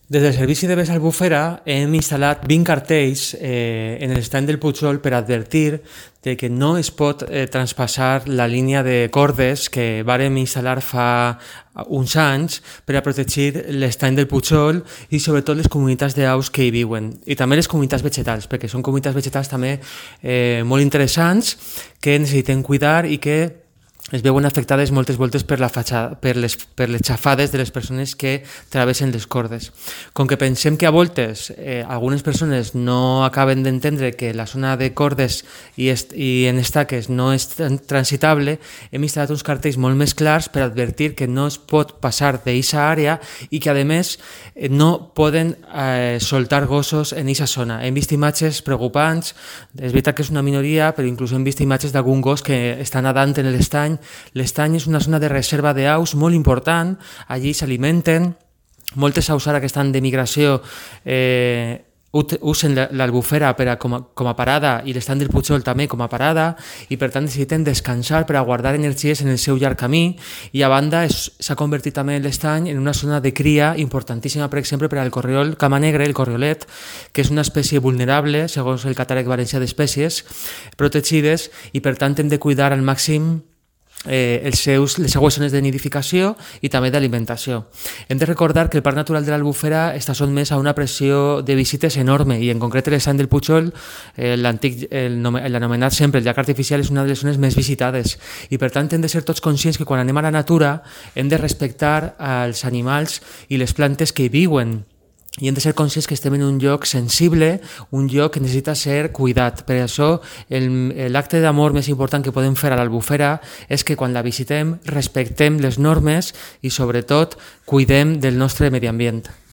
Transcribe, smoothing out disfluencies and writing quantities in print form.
Des del servici de Bes Albufera hem instal·lat 20 cartells en l'estany del Pujol per advertir de que no es pot traspassar la línia de cordes que vàrem instal·lar fa uns anys per a protegir l'estany del Pujol i sobretot les comunitats d'aus que hi viuen i també les comunitats vegetals, perquè són comunitats vegetals també molt interessants que necessitem cuidar i que es veuen afectades moltes voltes per les xafades de les persones que travessen les cordes. Com que pensem que a voltes algunes persones no acaben d'entendre que la zona de cordes i en estaques no és transitable, hem instal·lat uns cartells molt més clars per advertir que no es pot passar d'aquesta àrea i que, a més, no poden soltar gossos en aquesta zona. Hem vist imatges preocupants, és veritat que és una minoria, però inclús hem vist imatges d'algun gos que està nedant en l'estany. L'estany és una zona de reserva d'aus molt important, allí s'alimenten, moltes aus ara que estan de migració usen l'Albufera com a parada i l'estany del Pujol també com a parada i per tant necessiten descansar per a guardar energies en el seu llarg camí i a banda s'ha convertit també l'estany en una zona de cria importantíssima, per exemple per al corriol camanegre, el corriolet, que és una espècie vulnerable segons el catàleg valencià d'espècies protegides i per tant hem de cuidar al màxim les seues zones de nidificació i també d'alimentació. Hem de recordar que el Parc Natural de l'Albufera està sotmès a una pressió de visites enorme i en concret l'estany del Pujol, l'anomenat sempre el llac artificial, és una de les zones més visitades i per tant hem de ser tots conscients que quan anem a la natura hem de respectar els animals i les plantes que hi viuen i hem de ser conscients que estem en un lloc sensible, un lloc que necessita ser cuidat. Per això l'acte d'amor més important que podem fer a l'Albufera és que quan la visitem respectem les normes i sobretot cuidem del nostre medi ambient.